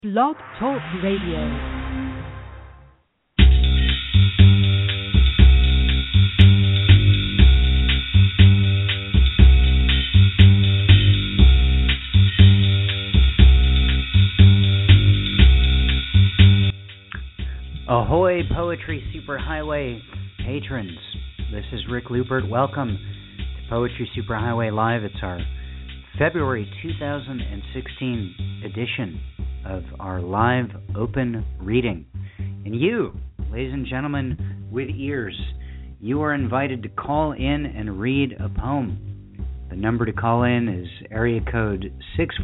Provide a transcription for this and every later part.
Blog Talk Radio. Ahoy, Poetry Superhighway patrons. This is Rick Lupert. Welcome to Poetry Superhighway Live. It's our February 2016 edition of our live open reading. And you, ladies and gentlemen with ears, you are invited to call in and read a poem. The number to call in is area code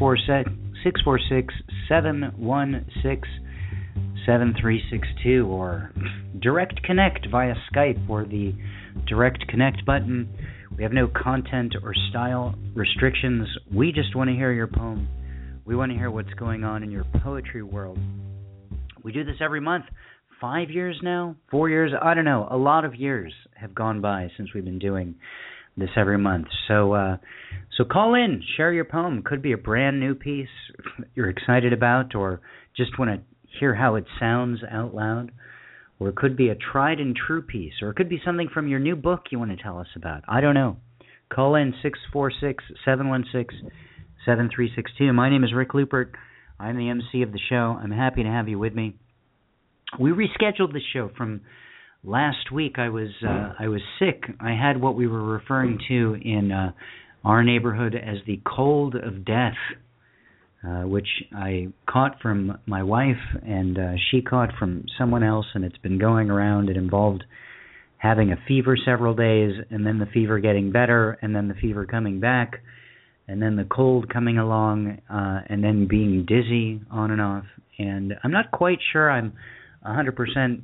646-716-7362, or direct connect via Skype or the direct connect button. We have no content or style restrictions. We just want to hear your poem. We want to hear what's going on in your poetry world. We do this every month. 5 years now? 4 years? I don't know. A lot of years have gone by since we've been doing this every month. So call in, share your poem. Could be a brand new piece you're excited about, or just want to hear how it sounds out loud. Or it could be a tried and true piece, or it could be something from your new book you want to tell us about. I don't know. Call in 646-716-7362. My name is Rick Lupert. I'm the MC of the show. I'm happy to have you with me. We rescheduled the show from last week. I was sick. I had what we were referring to in our neighborhood as the cold of death, which I caught from my wife, and she caught from someone else, and it's been going around. It involved having a fever several days, and then the fever getting better, and then the fever coming back, and then the cold coming along, and then being dizzy on and off. And I'm not quite sure I'm 100%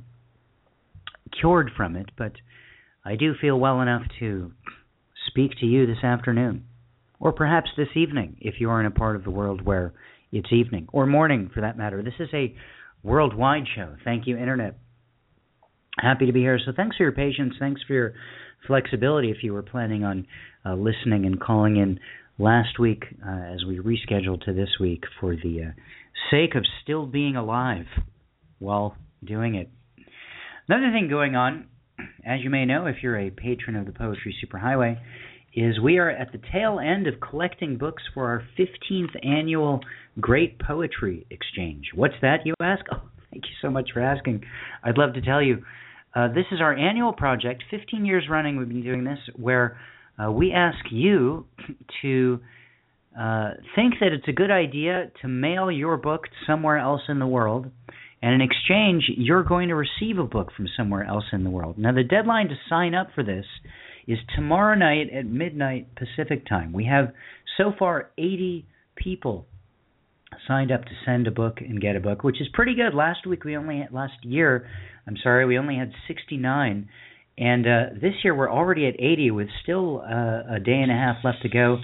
cured from it, but I do feel well enough to speak to you this afternoon. Or perhaps this evening, if you are in a part of the world where it's evening, or morning for that matter. This is a worldwide show. Thank you, Internet. Happy to be here. So thanks for your patience. Thanks for your flexibility if you were planning on listening and calling in last week as we rescheduled to this week for the sake of still being alive while doing it. Another thing going on, as you may know if you're a patron of the Poetry Superhighway, is we are at the tail end of collecting books for our 15th annual Great Poetry Exchange. What's that, you ask? Oh, thank you so much for asking. I'd love to tell you. This is our annual project, 15 years running we've been doing this, where we ask you to think that it's a good idea to mail your book somewhere else in the world, and in exchange, you're going to receive a book from somewhere else in the world. Now, the deadline to sign up for this is tomorrow night at midnight Pacific time. We have so far 80 people signed up to send a book and get a book, which is pretty good. Last year, we only had 69, and this year we're already at 80 with still a day and a half left to go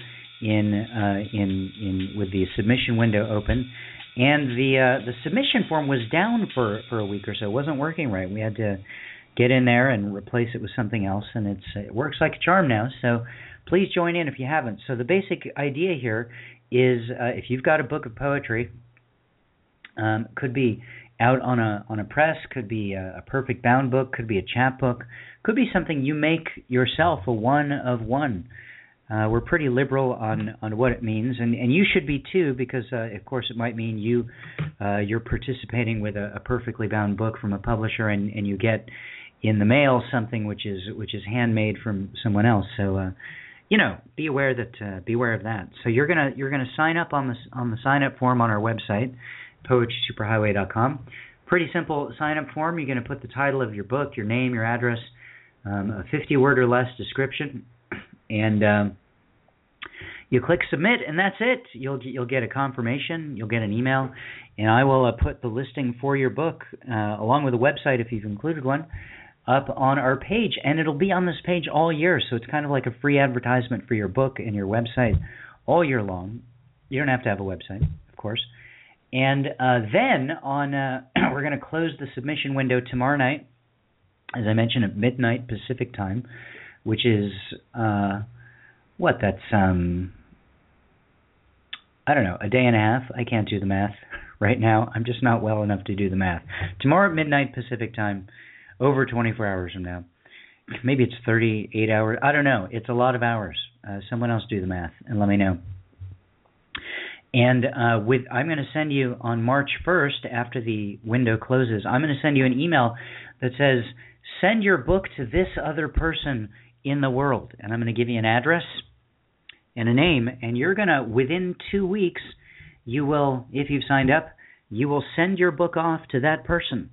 in with the submission window open. And the submission form was down for a week or so. It wasn't working right. We had to get in there and replace it with something else, and it works like a charm now. So please join in if you haven't. So the basic idea here is if you've got a book of poetry, could be out on a press, could be a perfect bound book, could be a chapbook, could be something you make yourself, a one of one. We're pretty liberal on what it means, and you should be too, because of course it might mean you're participating with a perfectly bound book from a publisher, and you get in the mail something which is handmade from someone else. So be aware of that. So you're gonna sign up on the sign up form on our website, poetrysuperhighway.com. Pretty simple sign up form. You're gonna put the title of your book, your name, your address, a 50-word or less description, and you click submit, and that's it. You'll get a confirmation. You'll get an email, and I will put the listing for your book along with a website if you've included one up on our page, and it'll be on this page all year. So it's kind of like a free advertisement for your book and your website all year long. You don't have to have a website, of course. And then we're going to close the submission window tomorrow night, as I mentioned, at midnight Pacific time, which is that's I don't know, a day and a half. I can't do the math right now. I'm just not well enough to do the math. Tomorrow at midnight Pacific time, over 24 hours from now. Maybe it's 38 hours. I don't know. It's a lot of hours. Someone else do the math and let me know. And I'm going to send you on March 1st, after the window closes, I'm going to send you an email that says, send your book to this other person in the world. And I'm going to give you an address and a name. And you're going to, within 2 weeks, you will, if you've signed up, you will send your book off to that person.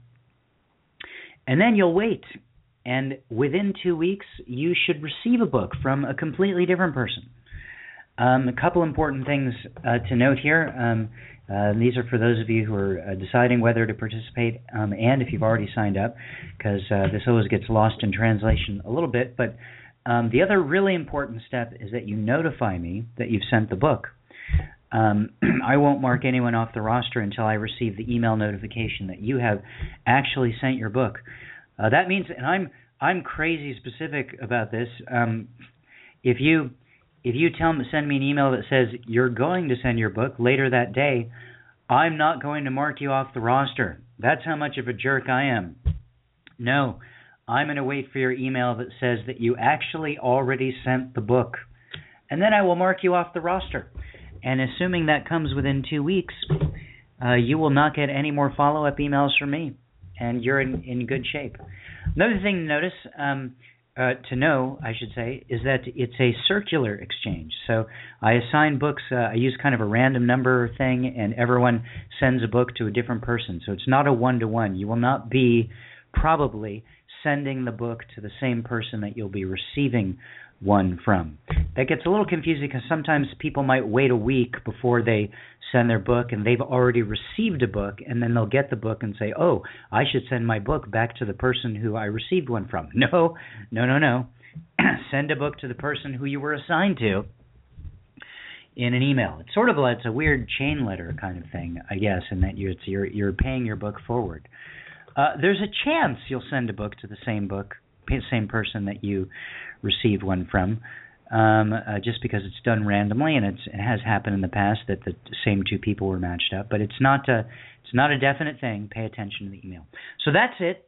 And then you'll wait. And within 2 weeks, you should receive a book from a completely different person. A couple important things to note here. These are for those of you who are deciding whether to participate, and if you've already signed up, because this always gets lost in translation a little bit. But the other really important step is that you notify me that you've sent the book. I won't mark anyone off the roster until I receive the email notification that you have actually sent your book. That means, and I'm crazy specific about this. If you send me an email that says you're going to send your book later that day, I'm not going to mark you off the roster. That's how much of a jerk I am. No, I'm going to wait for your email that says that you actually already sent the book. And then I will mark you off the roster. And assuming that comes within 2 weeks, you will not get any more follow-up emails from me. And you're in good shape. Another thing to notice, to know, I should say, is that it's a circular exchange. So I assign books, I use kind of a random number thing, and everyone sends a book to a different person. So it's not a one-to-one. You will not be probably sending the book to the same person that you'll be receiving one from. That gets a little confusing because sometimes people might wait a week before they send their book and they've already received a book, and then they'll get the book and say, oh, I should send my book back to the person who I received one from. No. Send a book to the person who you were assigned to in an email. It's sort of it's a weird chain letter kind of thing, I guess, in that you're paying your book forward. There's a chance you'll send a book to the same person that you received one from, just because it's done randomly, and it has happened in the past that the same two people were matched up. But it's not a definite thing. Pay attention to the email. So that's it.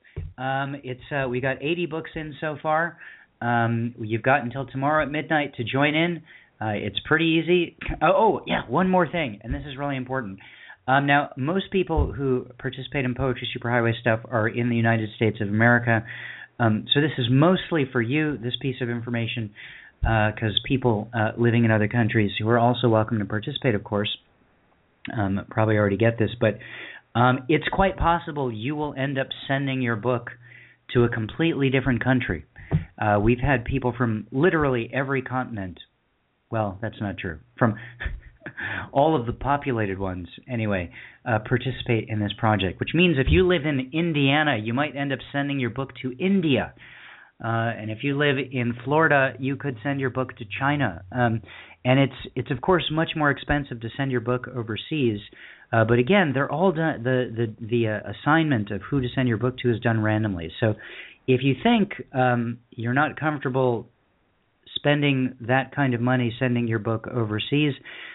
We got 80 books in so far. You've got until tomorrow at midnight to join in. It's pretty easy. Oh yeah, one more thing, and this is really important. Now, most people who participate in Poetry Superhighway stuff are in the United States of America. So this is mostly for you, this piece of information, because people living in other countries who are also welcome to participate, of course, probably already get this. But it's quite possible you will end up sending your book to a completely different country. We've had people from literally every continent. Well, that's not true. From all of the populated ones, anyway, participate in this project, which means if you live in Indiana, you might end up sending your book to India. And if you live in Florida, you could send your book to China. And it's of course much more expensive to send your book overseas. But again, they're all done. The assignment of who to send your book to is done randomly. So if you think you're not comfortable spending that kind of money sending your book overseas,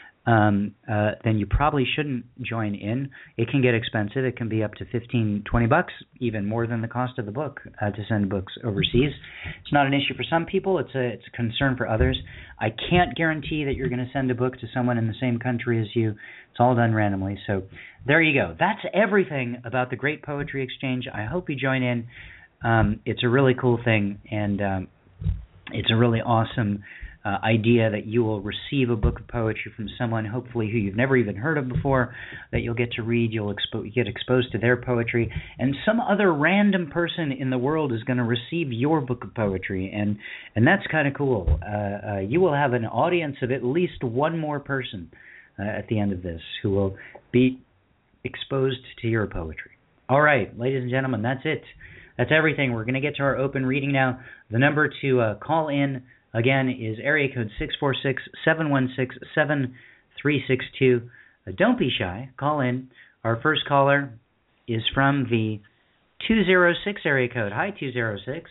then you probably shouldn't join in. It can get expensive. It can be up to $15, $20, even more than the cost of the book to send books overseas. It's not an issue for some people. It's a concern for others. I can't guarantee that you're going to send a book to someone in the same country as you. It's all done randomly. So there you go. That's everything about the Great Poetry Exchange. I hope you join in. It's a really cool thing, and it's a really awesome idea that you will receive a book of poetry from someone, hopefully who you've never even heard of before, that you'll get to read. You'll get exposed to their poetry, and some other random person in the world is going to receive your book of poetry, and that's kind of cool. You will have an audience of at least one more person at the end of this who will be exposed to your poetry. All right, ladies and gentlemen, that's it. That's everything. We're going to get to our open reading now. The number to call in, again, is area code 646-716-7362. Don't be shy. Call in. Our first caller is from the 206 area code. Hi, 206.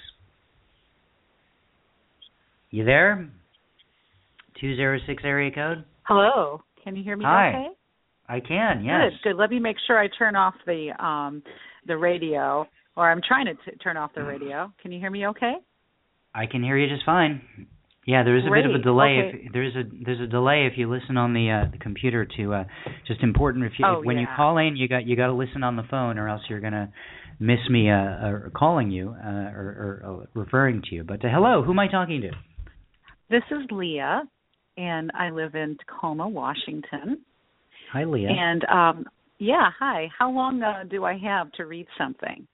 You there? 206 area code? Hello. Can you hear me Hi. okay? I can, yes. Good. Let me make sure I turn off the radio, or I'm trying to turn off the radio. Can you hear me okay? I can hear you just fine. Yeah, there is a bit of a delay. Okay. There's a delay if you listen on the computer to just important when you call in, you got to listen on the phone, or else you're gonna miss me calling you or referring to you. But hello, who am I talking to? This is Leah, and I live in Tacoma, Washington. Hi, Leah. And hi. How long do I have to read something?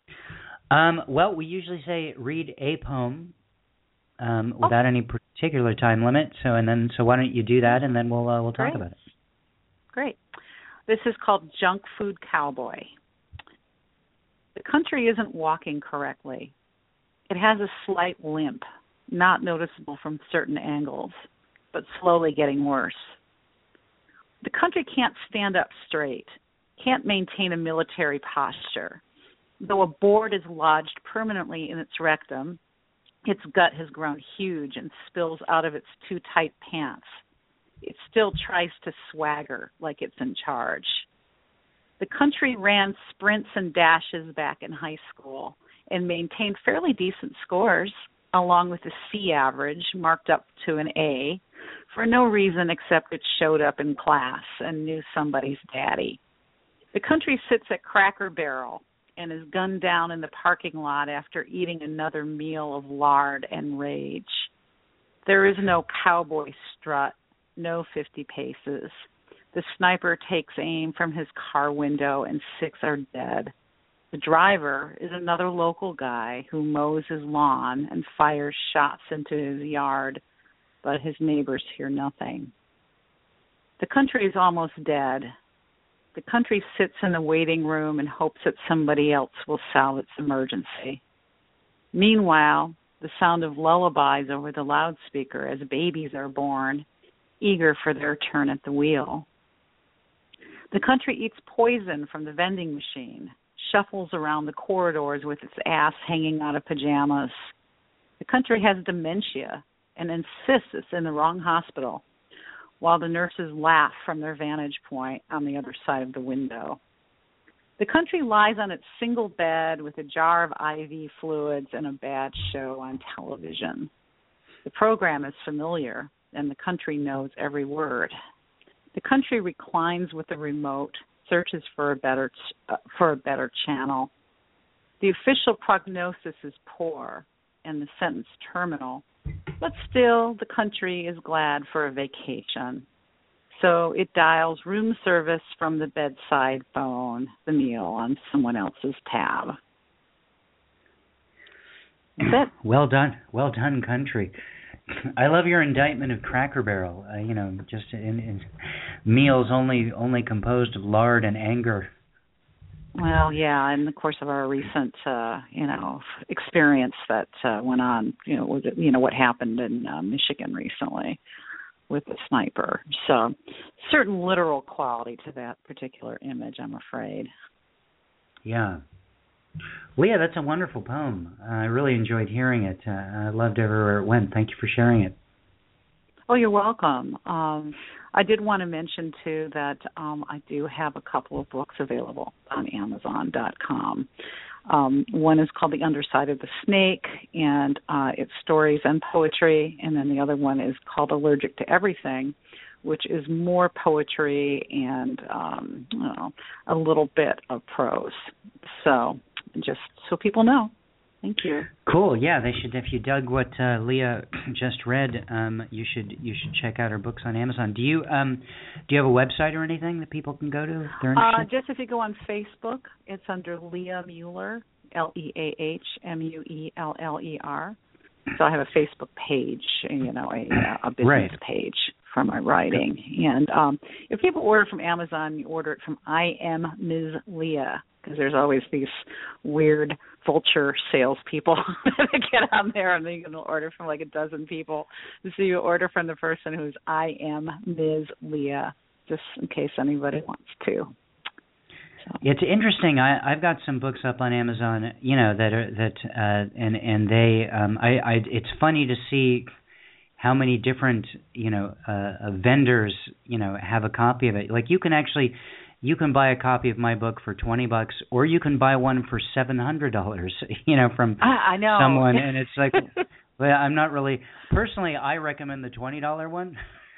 Well, we usually say read a poem without any particular time limit. So why don't you do that, and then we'll talk about it. Great. This is called Junk Food Cowboy. The country isn't walking correctly. It has a slight limp, not noticeable from certain angles, but slowly getting worse. The country can't stand up straight, can't maintain a military posture. Though a board is lodged permanently in its rectum, its gut has grown huge and spills out of its too tight pants. It still tries to swagger like it's in charge. The country ran sprints and dashes back in high school and maintained fairly decent scores, along with a C average marked up to an A, for no reason except it showed up in class and knew somebody's daddy. The country sits at Cracker Barrel and is gunned down in the parking lot after eating another meal of lard and rage. There is no cowboy strut, no 50 paces. The sniper takes aim from his car window and 6 are dead. The driver is another local guy who mows his lawn and fires shots into his yard, but his neighbors hear nothing. The country is almost dead. The country sits in the waiting room and hopes that somebody else will solve its emergency. Meanwhile, the sound of lullabies over the loudspeaker as babies are born, eager for their turn at the wheel. The country eats poison from the vending machine, shuffles around the corridors with its ass hanging out of pajamas. The country has dementia and insists it's in the wrong hospital, while the nurses laugh from their vantage point on the other side of the window. The country lies on its single bed with a jar of IV fluids and a bad show on television. The program is familiar, and the country knows every word. The country reclines with the remote, searches for a better channel. The official prognosis is poor, and the sentence terminal, but still the country is glad for a vacation. So it dials room service from the bedside phone, the meal on someone else's tab. That's it. Well done, country. I love your indictment of Cracker Barrel. Just in meals only composed of lard and anger. Well, yeah, in the course of our recent, experience that went on, what happened in Michigan recently with the sniper. So, certain literal quality to that particular image, I'm afraid. Yeah. Leah, that's a wonderful poem. I really enjoyed hearing it. I loved everywhere it went. Thank you for sharing it. Oh, you're welcome. I did want to mention, too, that I do have a couple of books available on Amazon.com. One is called The Underside of the Snake, and it's stories and poetry. And then the other one is called Allergic to Everything, which is more poetry and a little bit of prose. So just so people know. Thank you. Cool. Yeah, they should. If you dug what Leah just read, you should check out her books on Amazon. Do you have a website or anything that people can go to if they're interested? Just if you go on Facebook, it's under Leah Mueller, LeahMueller. So I have a Facebook page, a business page for my writing. And if people order from Amazon, you order it from I Am Ms. Leah, because there's always these weird vulture salespeople that get on there, and you can order from like a dozen people. So you order from the person who's I Am Ms. Leah, just in case anybody wants to. So. It's interesting. I've got some books up on Amazon, and they. It's funny to see how many different, vendors, have a copy of it. Like you can buy a copy of my book for $20, or you can buy one for $700, from I know. someone, and it's like, well, I'm not really personally. I recommend the $20 one.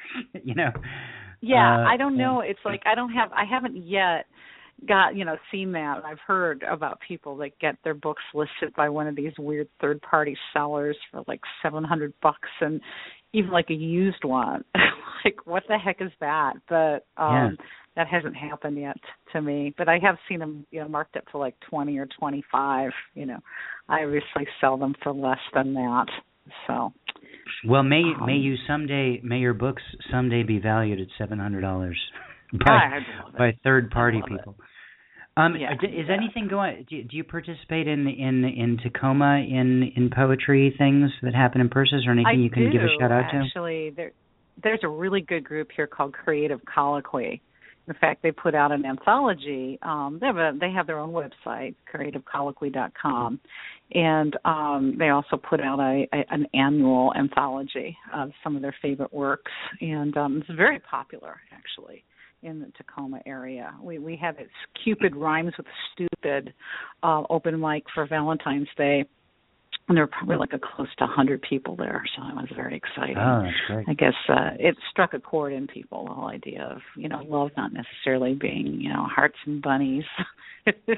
Yeah, I don't know. It's like I haven't yet seen that. I've heard about people that get their books listed by one of these weird third-party sellers for like $700, and even like a used one. Like, what the heck is that? But that hasn't happened yet to me. But I have seen them, marked up for like 20 or 25. I obviously sell them for less than that. So. Well, may your books someday be valued at $700 by third-party people. Is anything going? Do you participate in Tacoma in poetry things that happen in person, or anything you can give a shout out to? Actually, there's a really good group here called Creative Colloquy. In fact, they put out an anthology. They have their own website, creativecolloquy.com, and they also put out an annual anthology of some of their favorite works, and it's very popular, actually, in the Tacoma area. We have it, Cupid Rhymes with Stupid, open mic for Valentine's Day. And there were probably like close to 100 people there, so it was very exciting. Oh, that's great. I guess it struck a chord in people, the whole idea of, love not necessarily being, hearts and bunnies. So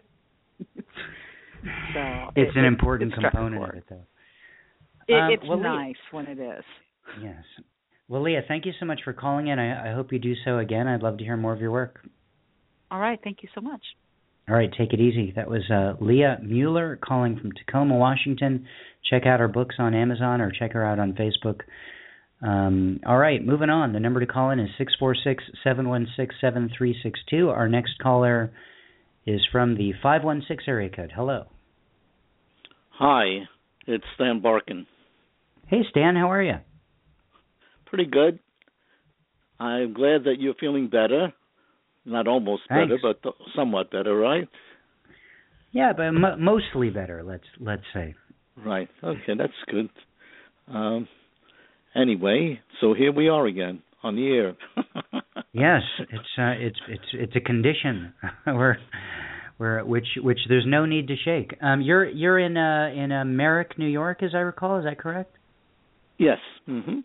it's an important component of it, though. It's nice when it is. Yes. Well, Leah, thank you so much for calling in. I hope you do so again. I'd love to hear more of your work. All right. Thank you so much. All right, take it easy. That was Leah Mueller calling from Tacoma, Washington. Check out her books on Amazon or check her out on Facebook. All right, moving on. The number to call in is 646-716-7362. Our next caller is from the 516 area code. Hello. Hi, it's Stan Barkin. Hey, Stan, how are you? Pretty good. I'm glad that you're feeling better. Not almost Thanks. better, but somewhat better, right? Yeah, but mostly better, let's say. Right. Okay, that's good. Anyway, so here we are again on the air. Yes, it's a condition which there's no need to shake. You're in Merrick, New York, as I recall. Is that correct? Yes. Mm-hmm.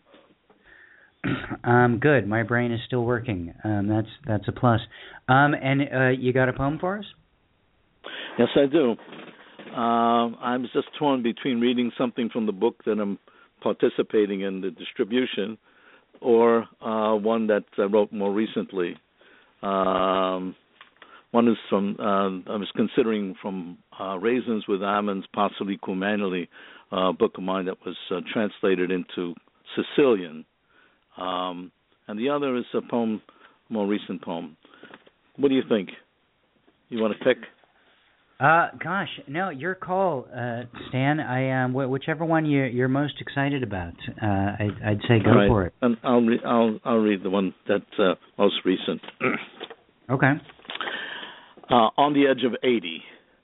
Good. My brain is still working. That's a plus. And you got a poem for us? Yes, I do. I was just torn between reading something from the book that I'm participating in the distribution, or one that I wrote more recently. One is from I was considering from Raisins with Almonds, Possibly Kumanili, a book of mine that was translated into Sicilian. And the other is a poem, more recent poem. What do you think? You want to pick? Gosh, no, your call, Stan. Whichever one you're most excited about, I'd say go for it. And I'll read the one that's most recent. Okay. On the Edge of 80.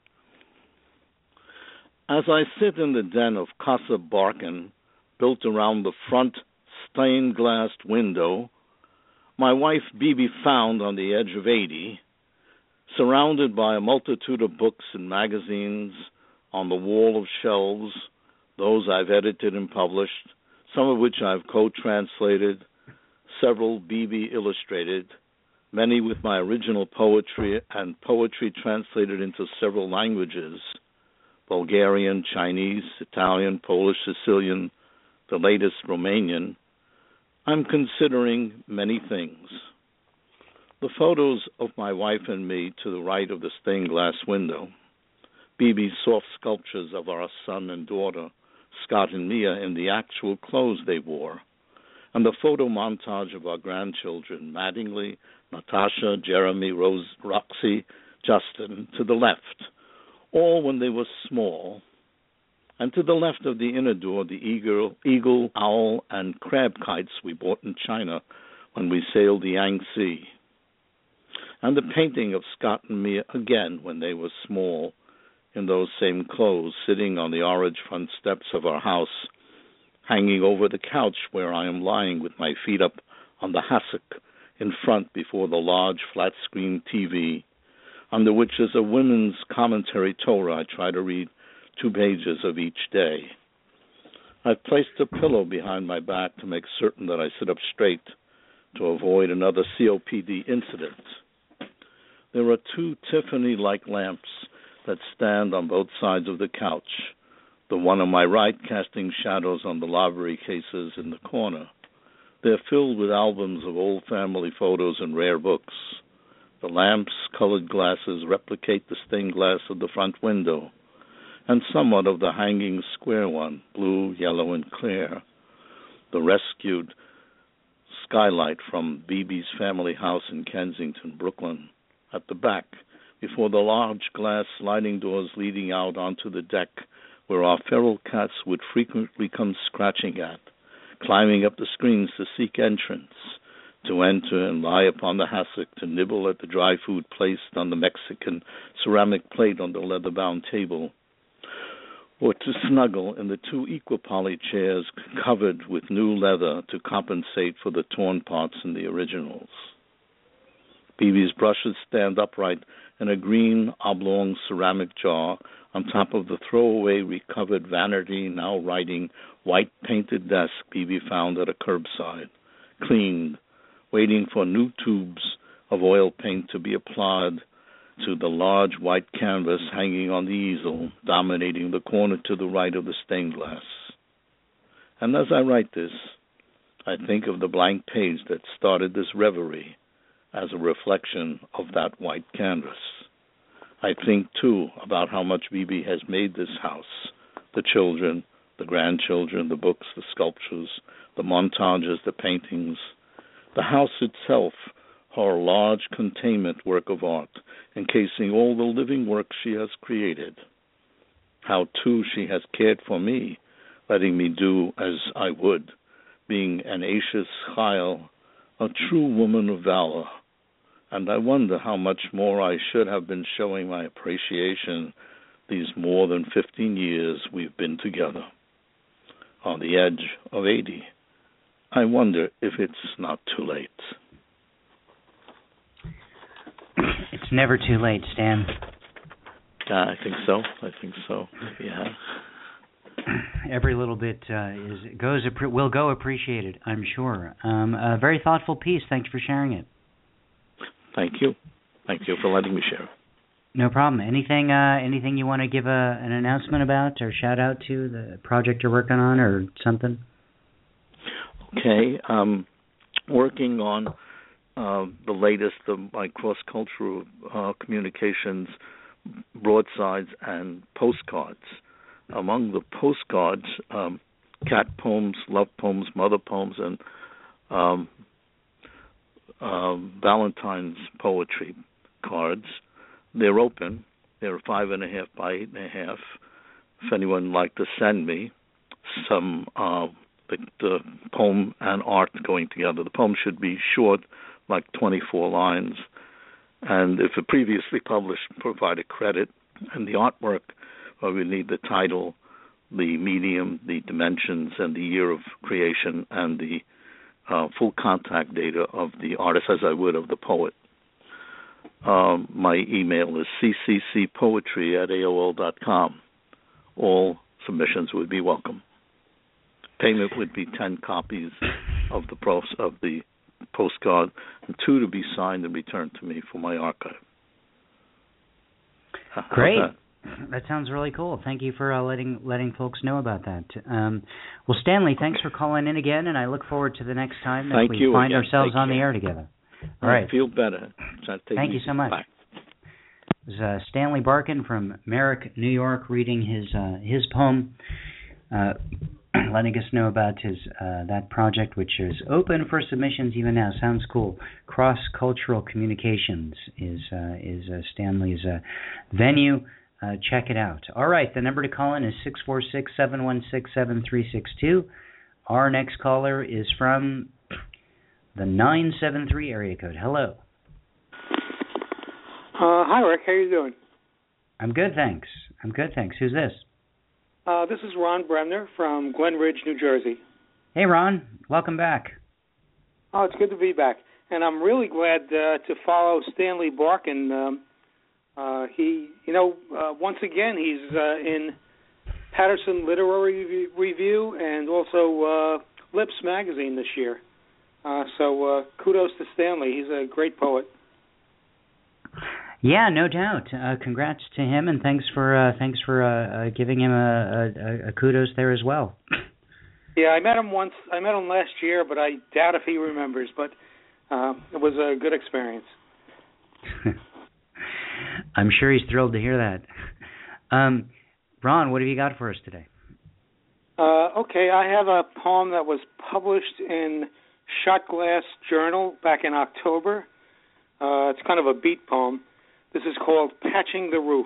As I sit in the den of Casa Barkin, built around the front stained glass window, my wife Bibi found on the edge of 80, surrounded by a multitude of books and magazines on the wall of shelves, those I've edited and published, some of which I've co-translated, several Bibi illustrated, many with my original poetry and poetry translated into several languages, Bulgarian, Chinese, Italian, Polish, Sicilian, the latest Romanian. I'm considering many things. The photos of my wife and me to the right of the stained glass window, Bibi's soft sculptures of our son and daughter, Scott and Mia, in the actual clothes they wore, and the photo montage of our grandchildren, Mattingly, Natasha, Jeremy, Rose, Roxy, Justin, to the left, all when they were small. And to the left of the inner door, the eagle, owl, and crab kites we bought in China when we sailed the Yangtze. And the painting of Scott and Mia again when they were small, in those same clothes, sitting on the orange front steps of our house, hanging over the couch where I am lying with my feet up on the hassock in front before the large flat-screen TV, under which is a women's commentary Torah I try to read 2 pages of each day. I've placed a pillow behind my back to make certain that I sit up straight to avoid another COPD incident. There are 2 Tiffany-like lamps that stand on both sides of the couch, the one on my right casting shadows on the library cases in the corner. They're filled with albums of old family photos and rare books. The lamps' colored glasses replicate the stained glass of the front window, and somewhat of the hanging square one, blue, yellow, and clear. The rescued skylight from Bibi's family house in Kensington, Brooklyn. At the back, before the large glass sliding doors leading out onto the deck where our feral cats would frequently come scratching at, climbing up the screens to seek entrance, to enter and lie upon the hassock to nibble at the dry food placed on the Mexican ceramic plate on the leather-bound table, or to snuggle in the 2 Equipoly chairs covered with new leather to compensate for the torn parts in the originals. Bibi's brushes stand upright in a green oblong ceramic jar on top of the throwaway recovered vanity, now writing, white painted desk Bibi found at a curbside, cleaned, waiting for new tubes of oil paint to be applied to the large white canvas hanging on the easel, dominating the corner to the right of the stained glass. And as I write this, I think of the blank page that started this reverie as a reflection of that white canvas. I think, too, about how much Bibi has made this house, the children, the grandchildren, the books, the sculptures, the montages, the paintings, the house itself, her large containment work of art, encasing all the living work she has created. How, too, she has cared for me, letting me do as I would, being an Ashes Chayil, a true woman of valor. And I wonder how much more I should have been showing my appreciation these more than 15 years we've been together. On the edge of 80, I wonder if it's not too late. It's never too late, Stan. I think so. Yeah. Every little bit will go appreciated, I'm sure. A very thoughtful piece. Thanks for sharing it. Thank you. Thank you for letting me share. No problem. Anything you want to give an announcement about or shout out to, the project you're working on or something? Okay. Working on the latest of my cross-cultural communications, broadsides and postcards. Among the postcards, cat poems, love poems, mother poems, and Valentine's poetry cards. They're open. They're 5.5 by 8.5. If anyone would like to send me some the poem and art going together. The poem should be short, like 24 lines. And if a previously published, provided credit. And the artwork, we need the title, the medium, the dimensions, and the year of creation, and the full contact data of the artist, as I would of the poet. My email is cccpoetry@aol.com. All submissions would be welcome. Payment would be 10 copies of the postcard, and 2 to be signed and returned to me for my archive. Great. That sounds really cool. Thank you for letting folks know about that. Well, Stanley, thanks for calling in again, and I look forward to the next time that we find ourselves on the air together. All right. I feel better. Thank you so much. Bye. It was Stanley Barkin from Merrick, New York, reading his poem, letting us know about his that project, which is open for submissions even now. Sounds cool. Cross-cultural communications is Stanley's venue. Check it out. All right, the number to call in is 646-716-7362. Our next caller is from the 973 area code. Hello. Hi, Rick. How you doing? I'm good, thanks. Who's this? This is Ron Bremner from Glen Ridge, New Jersey. Hey, Ron. Welcome back. Oh, it's good to be back. And I'm really glad to follow Stanley Barkin. Once again, he's in Patterson Literary Review and also Lips Magazine this year. So kudos to Stanley. He's a great poet. Yeah, no doubt. Congrats to him, and thanks for giving him a kudos there as well. Yeah, I met him once. I met him last year, but I doubt if he remembers. But it was a good experience. I'm sure he's thrilled to hear that. Ron, what have you got for us today? Okay, I have a poem that was published in Shot Glass Journal back in October. It's kind of a beat poem. This is called Patching the Roof.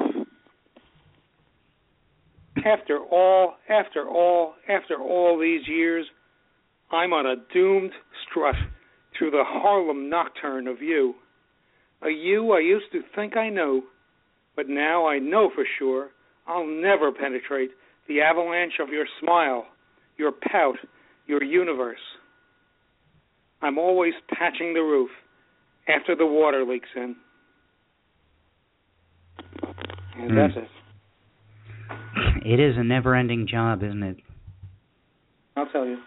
After all these years, I'm on a doomed strut through the Harlem nocturne of you. A you I used to think I knew, but now I know for sure I'll never penetrate the avalanche of your smile, your pout, your universe. I'm always patching the roof after the water leaks in. And that's it. It is a never-ending job, isn't it? I'll tell you.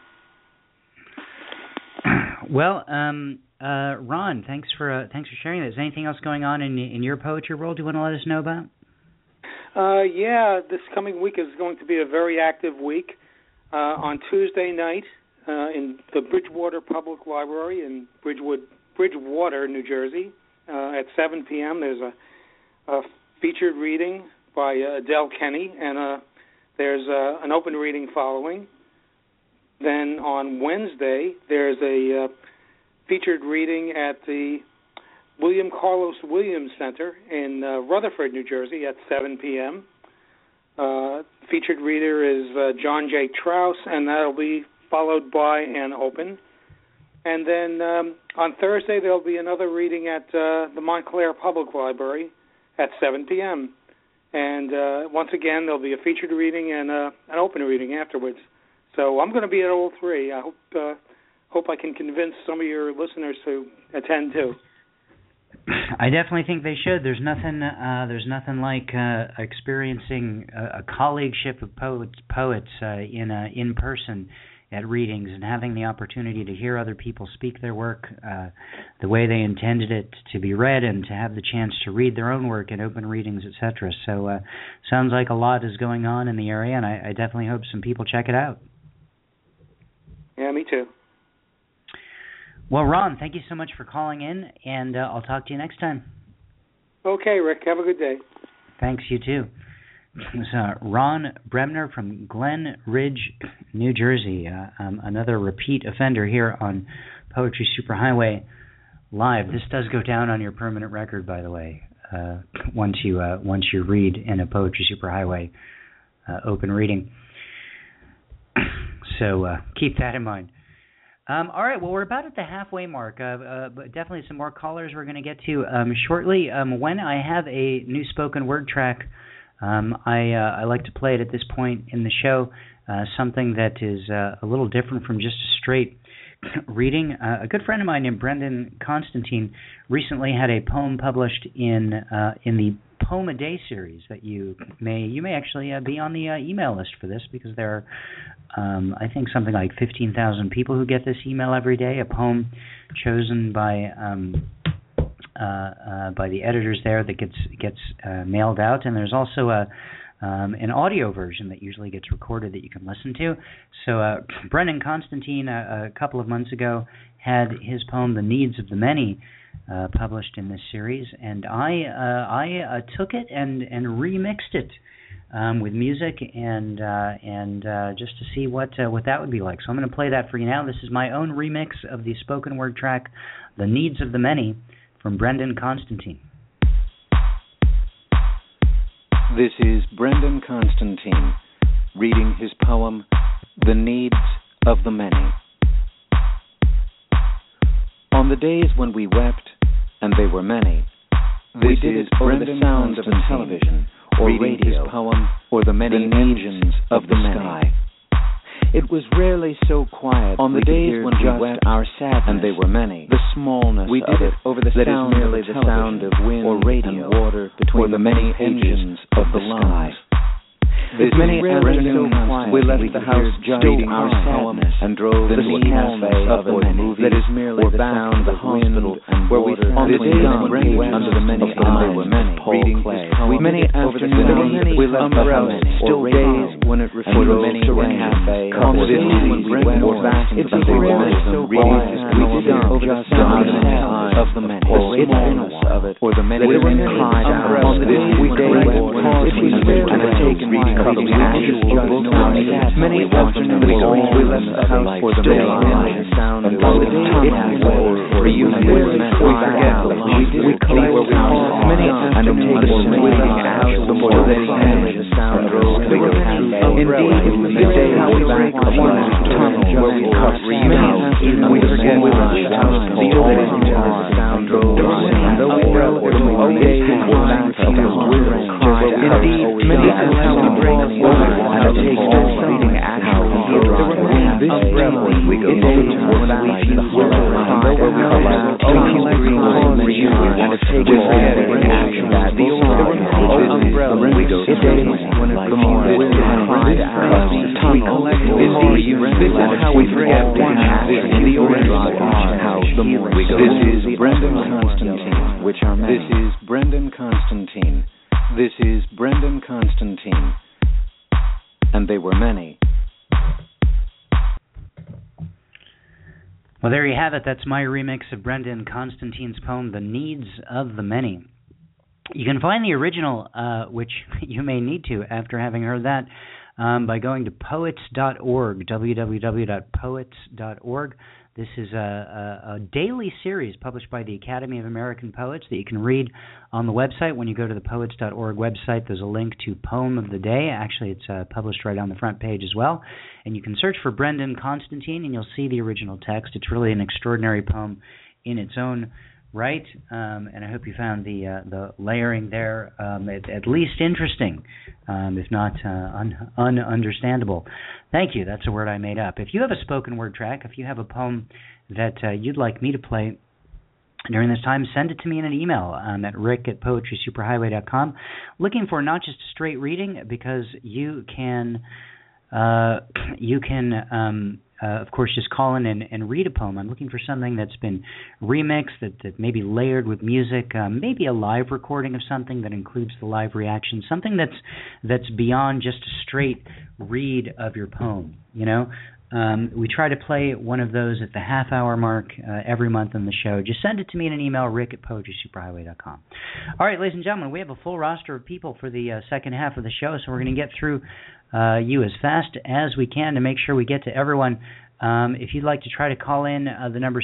Well, Ron, thanks for sharing that. Is anything else going on in your poetry world you want to let us know about? Yeah, this coming week is going to be a very active week. On Tuesday night in the Bridgewater Public Library in Bridgewater, New Jersey, at 7 p.m. there's a featured reading by Adele Kenny, and there's an open reading following. Then on Wednesday, there's a featured reading at the William Carlos Williams Center in Rutherford, New Jersey at 7 p.m. Featured reader is John J. Trouse, and that'll be followed by an open. And then on Thursday, there'll be another reading at the Montclair Public Library at 7 p.m. And once again, there'll be a featured reading and an open reading afterwards. So I'm going to be at all three. I hope I can convince some of your listeners to attend too. I definitely think they should. There's nothing like experiencing a colleagueship of poets in person at readings and having the opportunity to hear other people speak their work the way they intended it to be read, and to have the chance to read their own work in open readings, etc. So sounds like a lot is going on in the area, and I definitely hope some people check it out. Yeah, me too. Well, Ron, thank you so much for calling in, and I'll talk to you next time. Okay, Rick. Have a good day. Thanks, you too. It was Ron Bremner from Glen Ridge, New Jersey, another repeat offender here on Poetry Superhighway Live. This does go down on your permanent record, by the way, once you read in a Poetry Superhighway open reading. So keep that in mind. All right, well, we're about at the halfway mark, but definitely some more callers we're going to get to shortly. When I have a new spoken word track, I like to play it at this point in the show, something that is a little different from just a straight reading. A good friend of mine named Brendan Constantine recently had a poem published in the Poem a Day series that you may actually be on the email list for this, because there are I think something like 15,000 people who get this email every day. A poem chosen by the editors there that gets mailed out, and there's also an audio version that usually gets recorded that you can listen to. So Brendan Constantine a couple of months ago had his poem "The Needs of the Many" published in this series, and I took it and remixed it with music and just to see what that would be like. So I'm going to play that for you now. This is my own remix of the spoken word track "The Needs of the Many" from Brendan Constantine. This is Brendan Constantine reading his poem "The Needs of the Many." On the days when we wept, and they were many, we did it over the sound of a television or reading his poem, or the many engines of the sky. It was rarely so quiet on the days when we wept our sadness, and they were many. The smallness we did it over the sound of the sound of wind or radio and water between the many engines of the sky. This many afternoons we left the house reading our sadness and drove to a cafe of a movie that is merely the sound of the hospital where we found the days under the many eyes reading his poem. Many afternoons we left the house still days when it referred to a cafe of a movie or back into the horizon reading his poem over the sound of the many of it or the many cried out on the days we days and had taken reading many afternoons we left the house for the many sound of the reunion we forget we collect many afternoons we left the house before the sound of indeed the day how we break the tunnel where we cut many we forget we left the house the sound of though we know the days indeed many how we break and a taste of something actual this revel we go towards the and a taste of action that the umbrella we go when it we collect this is how we forget one action the this is Brendan Constantine which are many. This is Brendan Constantine. This is Brendan Constantine. And they were many. Well, there you have it. That's my remix of Brendan Constantine's poem, The Needs of the Many. You can find the original, which you may need to after having heard that, by going to poets.org, www.poets.org. This is a daily series published by the Academy of American Poets that you can read on the website. When you go to the poets.org website, there's a link to Poem of the Day. Actually, it's published right on the front page as well. And you can search for Brendan Constantine, and you'll see the original text. It's really an extraordinary poem in its own right, and I hope you found the layering there at least interesting, if not ununderstandable. Thank you. That's a word I made up. If you have a spoken word track, if you have a poem that you'd like me to play during this time, send it to me in an email at rick@poetrysuperhighway.com, looking for not just a straight reading, because you can of course, just call in and read a poem. I'm looking for something that's been remixed, that maybe layered with music, maybe a live recording of something that includes the live reaction, something that's beyond just a straight read of your poem. You know, we try to play one of those at the half-hour mark every month on the show. Just send it to me in an email, rick@poetrysuperhighway.com. All right, ladies and gentlemen, we have a full roster of people for the second half of the show, so we're going to get through you as fast as we can to make sure we get to everyone. If you'd like to try to call in, the number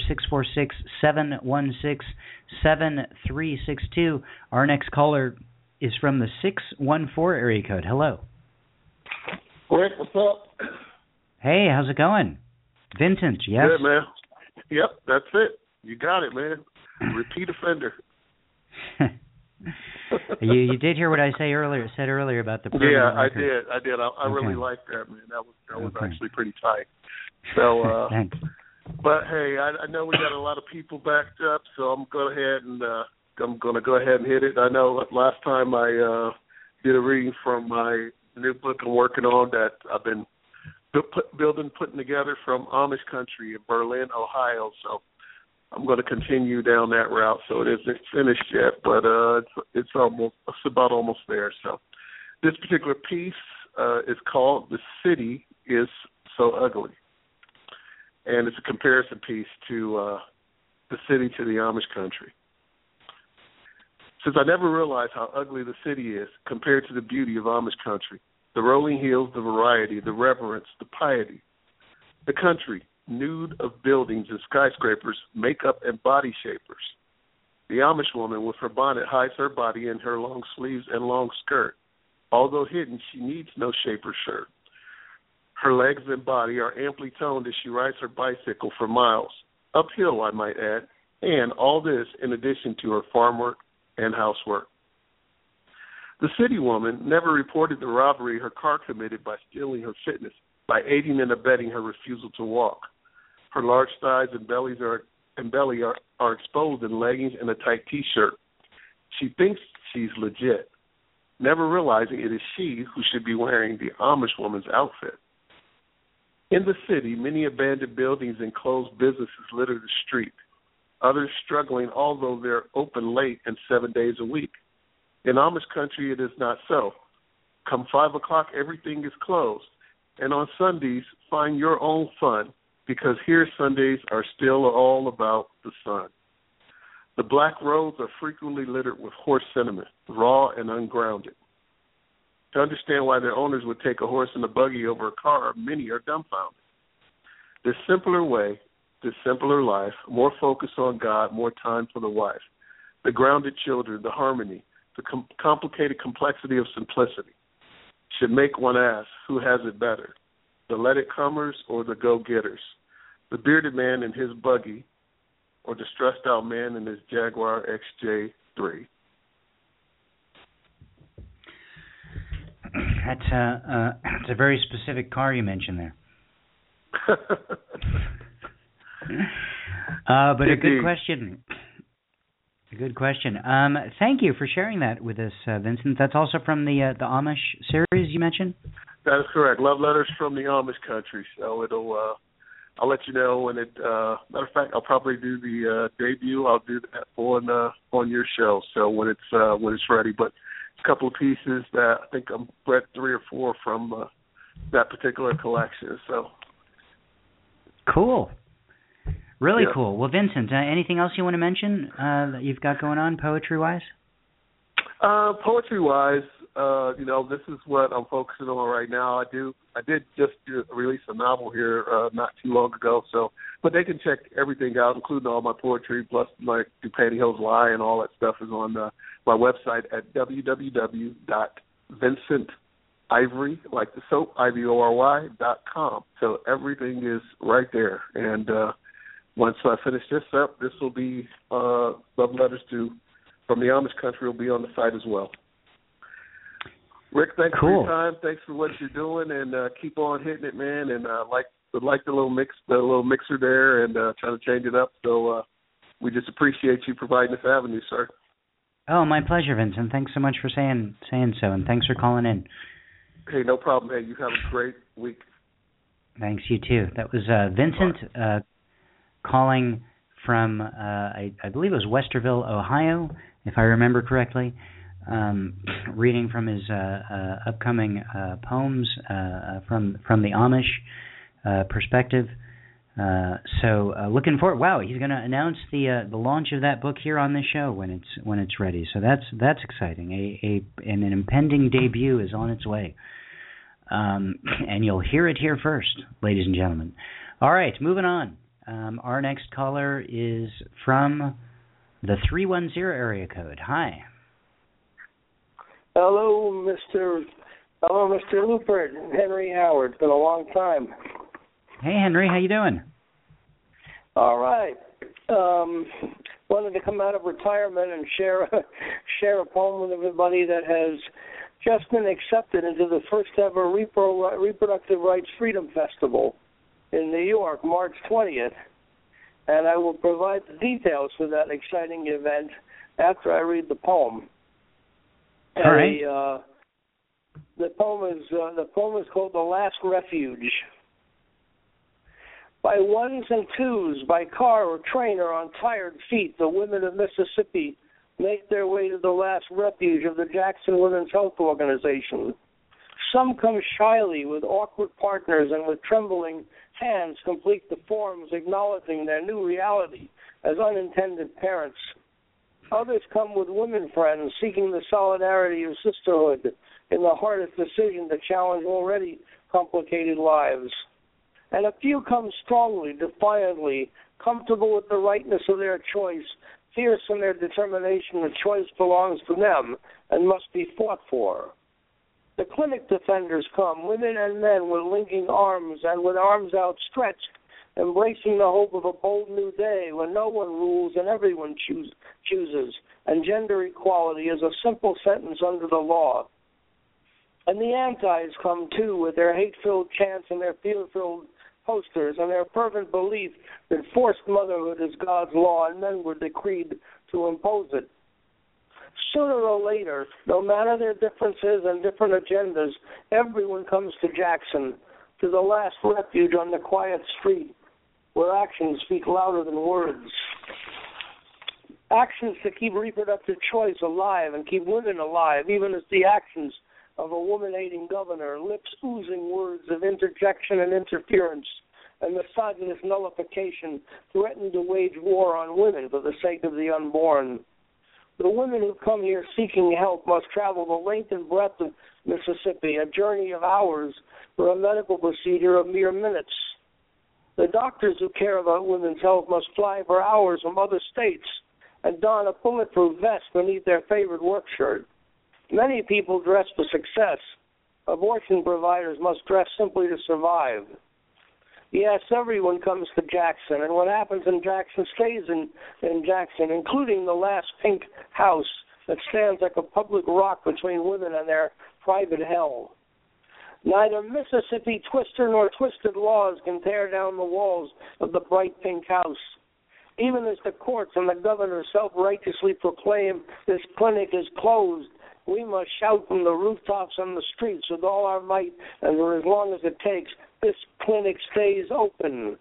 646-716-7362. Our next caller is from the 614 area code. Hello. Rick, what's up? Hey, how's it going? Vincent, yes? Good, man. Yep, that's it. You got it, man. Repeat offender. You did hear what I said earlier about the permanent record. I did. I really liked that, man. That was actually pretty tight. So, thanks. But hey, I know we got a lot of people backed up, so I'm going to go ahead and hit it. I know last time I did a reading from my new book I'm working on that I've been putting together from Amish country in Berlin, Ohio. So I'm going to continue down that route. So it isn't finished yet, but it's about almost there. So this particular piece is called "The City Is So Ugly," and it's a comparison piece to the city to the Amish country. Since I never realized how ugly the city is compared to the beauty of Amish country, the rolling hills, the variety, the reverence, the piety, the country, nude of buildings and skyscrapers, makeup and body shapers. The Amish woman with her bonnet hides her body in her long sleeves and long skirt. Although hidden, she needs no shaper shirt. Her legs and body are amply toned as she rides her bicycle for miles, uphill, I might add, and all this in addition to her farm work and housework. The city woman never reported the robbery her car committed by stealing her fitness, by aiding and abetting her refusal to walk. Her large thighs and belly are exposed in leggings and a tight T-shirt. She thinks she's legit, never realizing it is she who should be wearing the Amish woman's outfit. In the city, many abandoned buildings and closed businesses litter the street, others struggling although they're open late and 7 days a week. In Amish country, it is not so. Come 5 o'clock, everything is closed. And on Sundays, find your own fun, because here Sundays are still all about the sun. The black roads are frequently littered with horse sentiment, raw and ungrounded. To understand why their owners would take a horse and a buggy over a car, many are dumbfounded. This simpler way, this simpler life, more focus on God, more time for the wife, the grounded children, the harmony, the complicated complexity of simplicity, should make one ask, who has it better, the let-it-comers or the go-getters, the bearded man in his buggy or the stressed-out man in his Jaguar XJ3? That's a very specific car you mentioned there. But a good question. A good question. Thank you for sharing that with us, Vincent. That's also from the Amish series you mentioned? That is correct. Love Letters from the Amish Country. So it'll, I'll let you know when it. Matter of fact, I'll probably do the debut. I'll do that on your show. So when it's ready. But a couple of pieces that I think I'm read 3 or 4 from that particular collection. So cool. Really cool. Well, Vincent, anything else you want to mention that you've got going on poetry-wise? Poetry-wise, this is what I'm focusing on right now. I did just release a novel here not too long ago. But they can check everything out, including all my poetry, plus my Do Pantyhose Lie and all that stuff is on my website at www.vincentivory, like the soap, IVORY.com. So everything is right there. And once I finish this up, this will be Love Letters from the Amish Country will be on the site as well. Rick, thanks for your time. Thanks for what you're doing, and keep on hitting it, man. And like the little mixer there, and trying to change it up. So we just appreciate you providing this avenue, sir. Oh, my pleasure, Vincent. Thanks so much for saying so, and thanks for calling in. Hey, no problem. Hey, you have a great week. Thanks, you too. That was Vincent calling from, I believe it was Westerville, Ohio, if I remember correctly, reading from his upcoming poems from the Amish perspective. So looking forward. Wow, he's going to announce the launch of that book here on this show when it's ready. So that's exciting. An impending debut is on its way, and you'll hear it here first, ladies and gentlemen. All right, moving on. Our next caller is from the 310 area code. Hi. Hello, Mr. Lupert, Henry Howard. It's been a long time. Hey, Henry, how you doing? All right. Wanted to come out of retirement and share a poem with everybody that has just been accepted into the first ever Reproductive Rights Freedom Festival in New York, March 20th. And I will provide the details for that exciting event after I read the poem. All right. The poem is called The Last Refuge. By ones and twos, by car or train or on tired feet, the women of Mississippi make their way to the last refuge of the Jackson Women's Health Organization. Some come shyly with awkward partners and with trembling hands complete the forms acknowledging their new reality as unintended parents. Others come with women friends seeking the solidarity of sisterhood in the hardest decision to challenge already complicated lives. And a few come strongly, defiantly, comfortable with the rightness of their choice, fierce in their determination that choice belongs to them and must be fought for. The clinic defenders come, women and men with linking arms and with arms outstretched, embracing the hope of a bold new day when no one rules and everyone chooses, and gender equality is a simple sentence under the law. And the antis come, too, with their hate-filled chants and their fear-filled posters and their fervent belief that forced motherhood is God's law and men were decreed to impose it. Sooner or later, no matter their differences and different agendas, everyone comes to Jackson, to the last refuge on the quiet street, where actions speak louder than words. Actions to keep reproductive choice alive and keep women alive, even as the actions of a woman-hating governor, lips oozing words of interjection and interference and misogynist nullification, threaten to wage war on women for the sake of the unborn. The women who come here seeking help must travel the length and breadth of Mississippi, a journey of hours for a medical procedure of mere minutes. The doctors who care about women's health must fly for hours from other states and don a bulletproof vest beneath their favorite work shirt. Many people dress for success. Abortion providers must dress simply to survive. Yes, everyone comes to Jackson, and what happens in Jackson stays in Jackson, including the last pink house that stands like a public rock between women and their private hell. Neither Mississippi twister nor twisted laws can tear down the walls of the bright pink house. Even as the courts and the governor self-righteously proclaim this clinic is closed, we must shout from the rooftops and the streets with all our might, and for as long as it takes, this clinic stays open.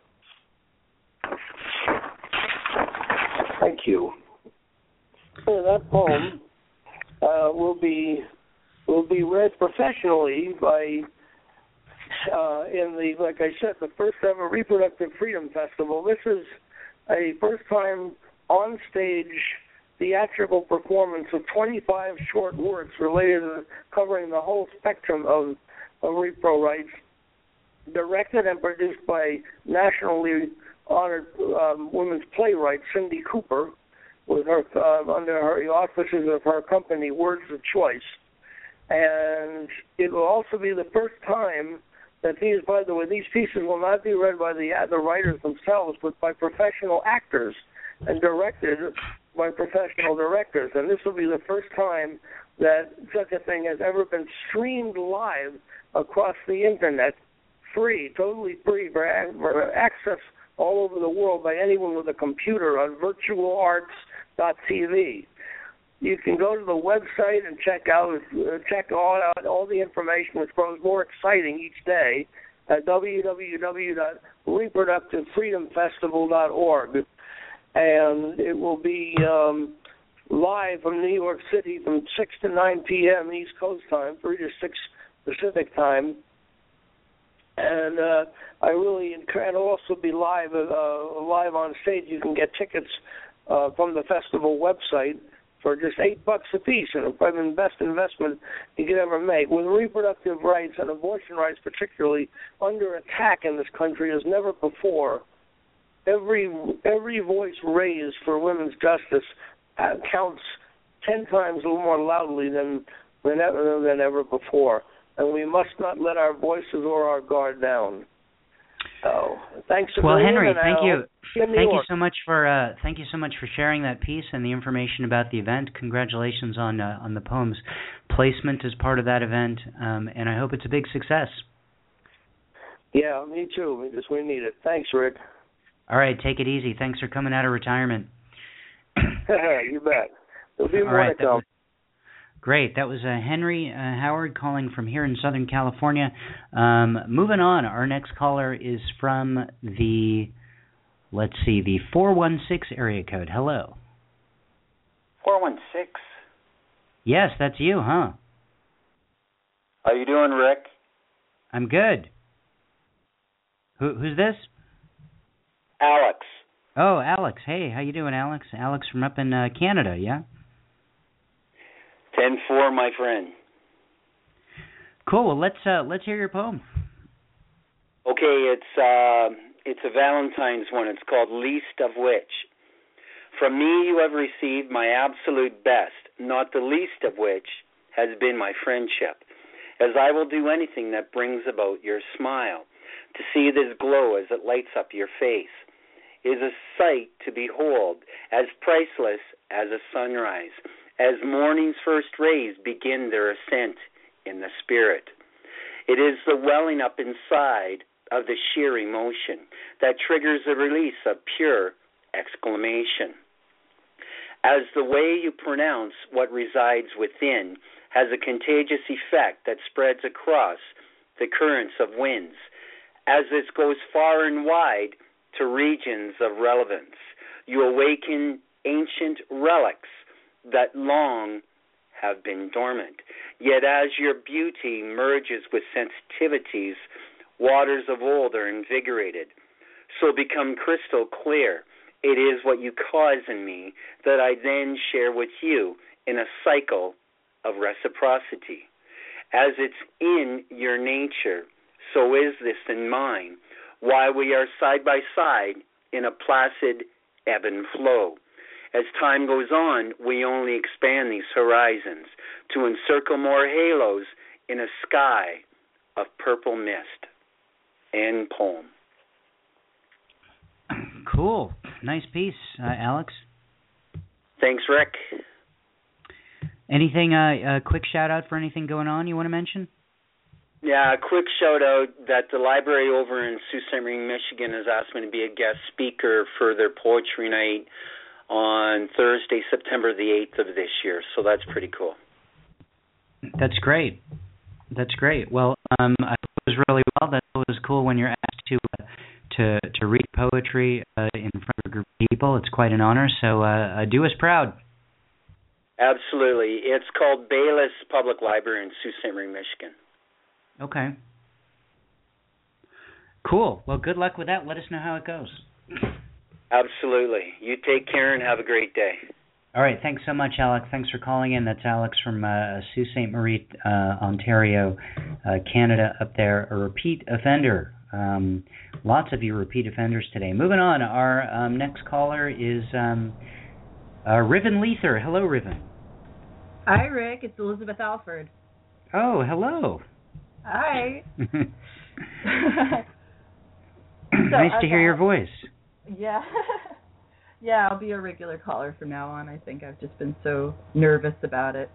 Thank you. That poem will be read professionally by in the, like I said, the first ever Reproductive Freedom Festival. This is a first time on stage theatrical performance of 25 short works related to covering the whole spectrum of repro rights, directed and produced by nationally honored women's playwright Cindy Cooper, with her under the auspices of her company Words of Choice. And it will also be the first time that these pieces will not be read by the writers themselves, but by professional actors and directed by professional directors. And this will be the first time that such a thing has ever been streamed live across the internet, free, totally free for access all over the world by anyone with a computer on virtualarts.tv. You can go to the website and check all the information, which grows more exciting each day, at www.reproductivefreedomfestival.org. And it will be live from New York City from 6 to 9 p.m. East Coast time, 3 to 6 Pacific time. And it'll also be live on stage. You can get tickets from the festival website for just $8 a piece, and probably the best investment you could ever make. With reproductive rights and abortion rights particularly under attack in this country as never before, every voice raised for women's justice counts 10 times more loudly than ever before, and we must not let our voices or our guard down. So, thanks a million. Well, Henry, thank you. Thank you so much for sharing that piece and the information about the event. Congratulations on the poem's placement as part of that event, and I hope it's a big success. Yeah, me too. We need it. Thanks, Rick. All right, take it easy. Thanks for coming out of retirement. You bet. There'll be more to come. Great. That was Henry Howard calling from here in Southern California. Moving on, our next caller is from the 416 area code. Hello. 416? Yes, that's you, huh? How you doing, Rick? I'm good. Who's this? Alex. Oh, Alex. Hey, how you doing, Alex? Alex from up in Canada, yeah? 10-4, my friend. Cool. Well, let's hear your poem. Okay, it's a Valentine's one. It's called Least of Which. From me you have received my absolute best, not the least of which has been my friendship, as I will do anything that brings about your smile. To see this glow as it lights up your face is a sight to behold, as priceless as a sunrise, as morning's first rays begin their ascent in the spirit. It is the welling up inside of the sheer emotion that triggers a release of pure exclamation. As the way you pronounce what resides within has a contagious effect that spreads across the currents of winds, as this goes far and wide to regions of relevance, you awaken ancient relics that long have been dormant. Yet as your beauty merges with sensitivities, waters of old are invigorated, so become crystal clear. It is what you cause in me that I then share with you in a cycle of reciprocity. As it's in your nature, so is this in mine, why we are side by side in a placid ebb and flow. As time goes on, we only expand these horizons to encircle more halos in a sky of purple mist. End poem. Cool. Nice piece, Alex. Thanks, Rick. Anything, a quick shout-out for anything going on you want to mention? Yeah, a quick shout-out that the library over in Sault Ste. Marie, Michigan has asked me to be a guest speaker for their poetry night on Thursday, September the 8th of this year, so that's pretty cool. That's great. That's great. Well, I thought it was really well. That was cool when you're asked to read poetry in front of a group of people. It's quite an honor, so do us proud. Absolutely. It's called Bayless Public Library in Sault Ste. Marie, Michigan. Okay. Cool. Well, good luck with that. Let us know how it goes. Absolutely. You take care and have a great day. All right. Thanks so much, Alex. Thanks for calling in. That's Alex from Sault Ste. Marie, Ontario, Canada up there, a repeat offender. Lots of you repeat offenders today. Moving on, our next caller is Riven Lether. Hello, Riven. Hi, Rick. It's Elizabeth Alford. Oh, hello. Hi. Nice to hear your voice. Yeah. Yeah, I'll be a regular caller from now on. I think I've just been so nervous about it.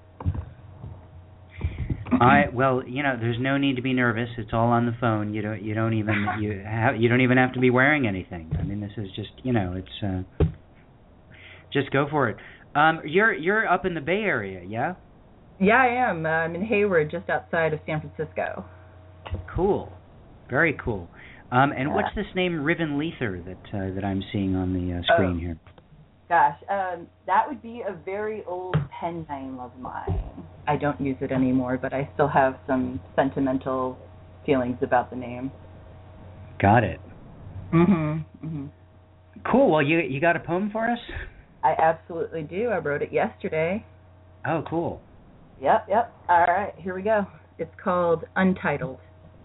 Well, there's no need to be nervous. It's all on the phone. You don't even have to be wearing anything. I mean, this is just, it's just go for it. You're up in the Bay Area, yeah? Yeah, I am. I'm in Hayward, just outside of San Francisco. Cool. Very cool. And what's this name, Riven Lether, that I'm seeing on the screen here? Gosh, that would be a very old pen name of mine. I don't use it anymore, but I still have some sentimental feelings about the name. Got it. Mm-hmm. Cool. Well, you got a poem for us? I absolutely do. I wrote it yesterday. Oh, cool. Yep. All right, here we go. It's called Untitled.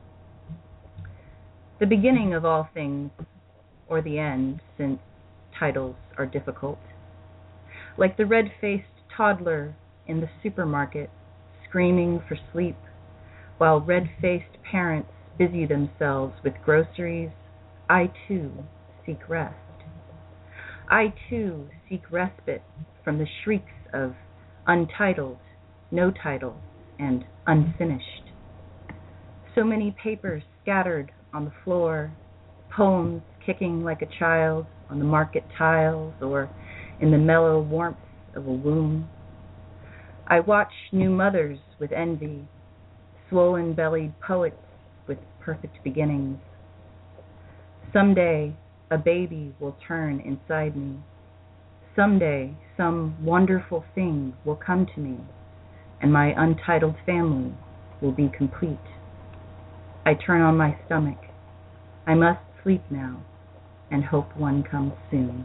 The beginning of all things, or the end, since titles are difficult. Like the red-faced toddler in the supermarket, screaming for sleep, while red-faced parents busy themselves with groceries, I too seek rest. I too seek respite from the shrieks of untitled, no title, and unfinished. So many papers scattered on the floor, poems kicking like a child on the market tiles or in the mellow warmth of a womb. I watch new mothers with envy, swollen-bellied poets with perfect beginnings. Someday, a baby will turn inside me. Someday, some wonderful thing will come to me, and my untitled family will be complete. I turn on my stomach. I must sleep now, and hope one comes soon.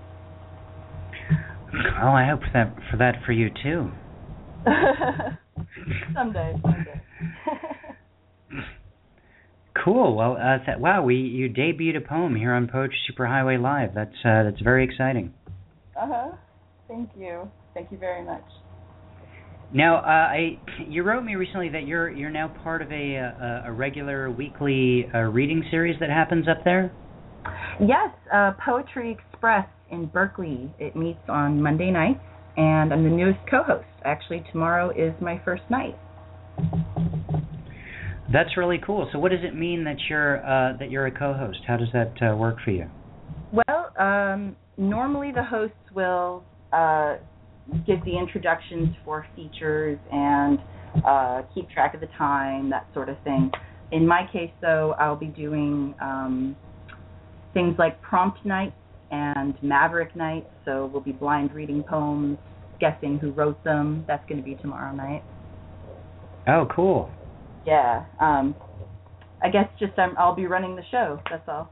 Well, I hope for that for you too. Someday. Cool. Well, wow, you debuted a poem here on Poetry Superhighway Live. That's very exciting. Thank you very much. Now, you wrote me recently that you're now part of a regular weekly reading series that happens up there. Yes, Poetry Express in Berkeley. It meets on Monday nights, and I'm the newest co-host. Actually, tomorrow is my first night. That's really cool. So, what does it mean that you're a co-host? How does that work for you? Well, normally the hosts will give the introductions for features and keep track of the time, that sort of thing. In my case, though, I'll be doing things like prompt nights and maverick nights. So we'll be blind reading poems, guessing who wrote them. That's going to be tomorrow night. Oh, cool. Yeah. I guess just I'll be running the show. That's all.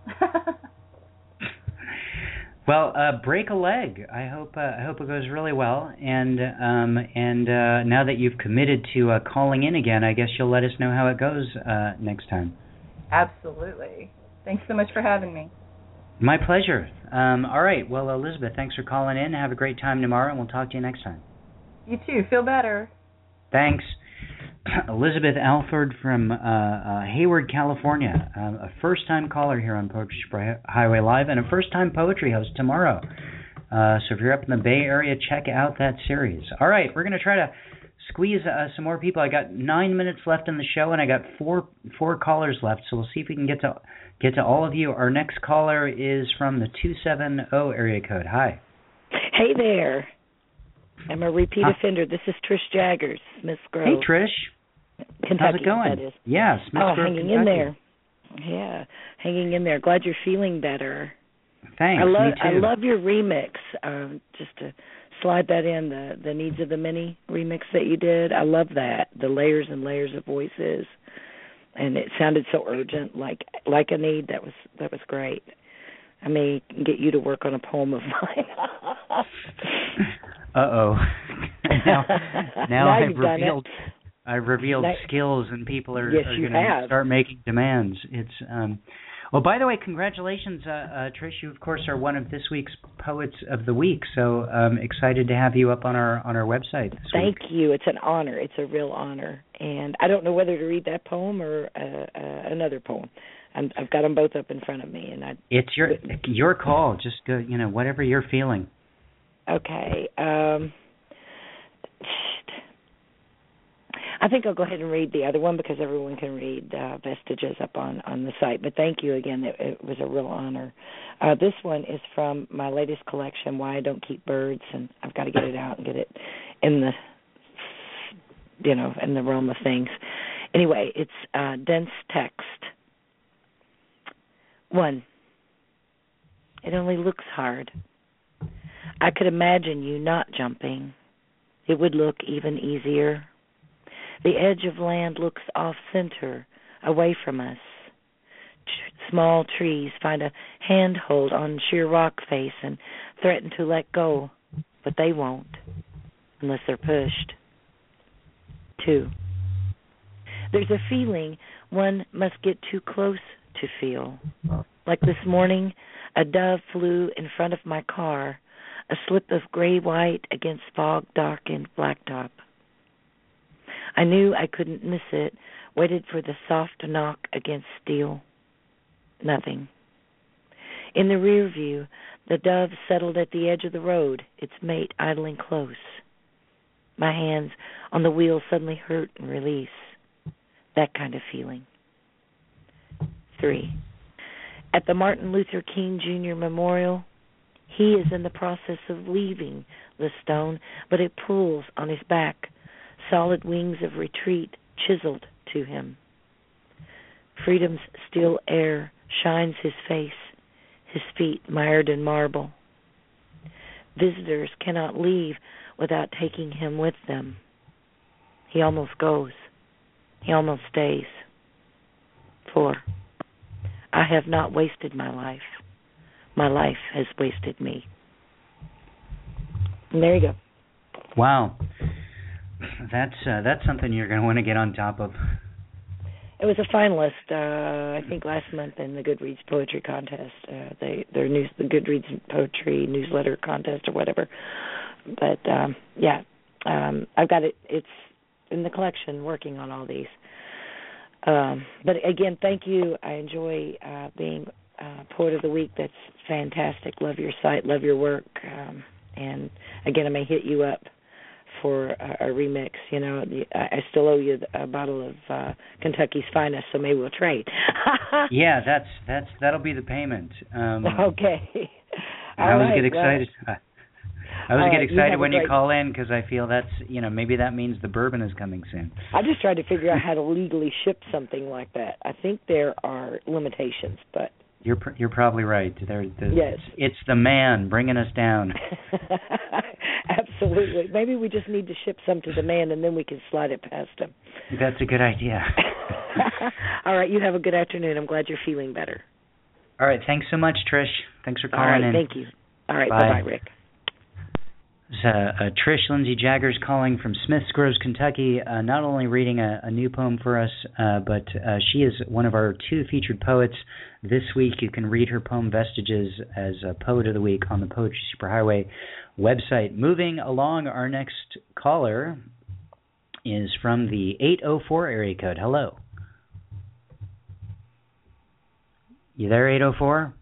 Well, break a leg. I hope it goes really well. And now that you've committed to calling in again, I guess you'll let us know how it goes next time. Absolutely. Thanks so much for having me. My pleasure. All right. Well, Elizabeth, thanks for calling in. Have a great time tomorrow, and we'll talk to you next time. You too. Feel better. Thanks. Elizabeth Alford from Hayward, California, a first-time caller here on Poetry Highway Live, and a first-time poetry host tomorrow. So if you're up in the Bay Area, check out that series. All right, we're going to try to squeeze some more people. I got 9 minutes left in the show, and I got four callers left. So we'll see if we can get to all of you. Our next caller is from the 270 area code. Hi. Hey there. I'm a repeat offender. This is Trish Jaggers, Smith Grove. Hey, Trish. Kentucky, how's it going? That is. Yeah, Smith Grove, hanging Kentucky. in there. Yeah, hanging in there. Glad you're feeling better. Thanks. Me too. I love your remix. Just to slide that in, the Needs of the Many remix that you did. I love that. The layers and layers of voices, and it sounded so urgent, like a need. That was great. I may get you to work on a poem of mine. Uh-oh. now I've revealed now, skills, and people are yes, going to start making demands. It's well, by the way, congratulations, Trish. You, of course, are one of this week's Poets of the Week, so excited to have you up on our website this week. Thank you. It's an honor. It's a real honor. And I don't know whether to read that poem or another poem. I've got them both up in front of me, and it's your call. Just go, whatever you're feeling. Okay. I think I'll go ahead and read the other one because everyone can read Vestiges up on the site. But thank you again. It was a real honor. This one is from my latest collection, Why I Don't Keep Birds, and I've got to get it out and get it in the realm of things. Anyway, it's dense text. 1. It only looks hard. I could imagine you not jumping. It would look even easier. The edge of land looks off-center, away from us. Small trees find a handhold on sheer rock face and threaten to let go, but they won't, unless they're pushed. 2. There's a feeling one must get too close to feel. Like this morning, a dove flew in front of my car, a slip of gray-white against fog-darkened blacktop. I knew I couldn't miss it, waited for the soft knock against steel. Nothing. In the rear view, the dove settled at the edge of the road, its mate idling close. My hands on the wheel suddenly hurt and release. That kind of feeling. 3. At the Martin Luther King Jr. Memorial, he is in the process of leaving the stone, but it pulls on his back, solid wings of retreat chiseled to him. Freedom's still air shines his face, his feet mired in marble. Visitors cannot leave without taking him with them. He almost goes. He almost stays. 4. I have not wasted my life. My life has wasted me. And there you go. Wow. That's something you're going to want to get on top of. It was a finalist, I think, last month in the Goodreads Poetry Contest. The Goodreads Poetry Newsletter Contest or whatever. But, yeah, I've got it. It's in the collection, working on all these. But again, thank you. I enjoy being Poet of the Week. That's fantastic. Love your site. Love your work. And again, I may hit you up for a remix. You know, I still owe you a bottle of Kentucky's Finest, so maybe we'll trade. Yeah, that'll be the payment. Okay. I always get excited. I always get excited when you call in because I feel that's, maybe that means the bourbon is coming soon. I just tried to figure out how to legally ship something like that. I think there are limitations, but you're probably right. Yes. It's the man bringing us down. Absolutely. Maybe we just need to ship some to the man, and then we can slide it past him. That's a good idea. All right. You have a good afternoon. I'm glad you're feeling better. All right. Thanks so much, Trish. Thanks for calling in. Thank you. All right. Bye-bye, Rick. Trish Lindsay Jaggers calling from Smiths Groves, Kentucky, not only reading a new poem for us, but she is one of our 2 featured poets this week. You can read her poem Vestiges as a Poet of the Week on the Poetry Superhighway website. Moving along, our next caller is from the 804 area code. Hello. You there, 804?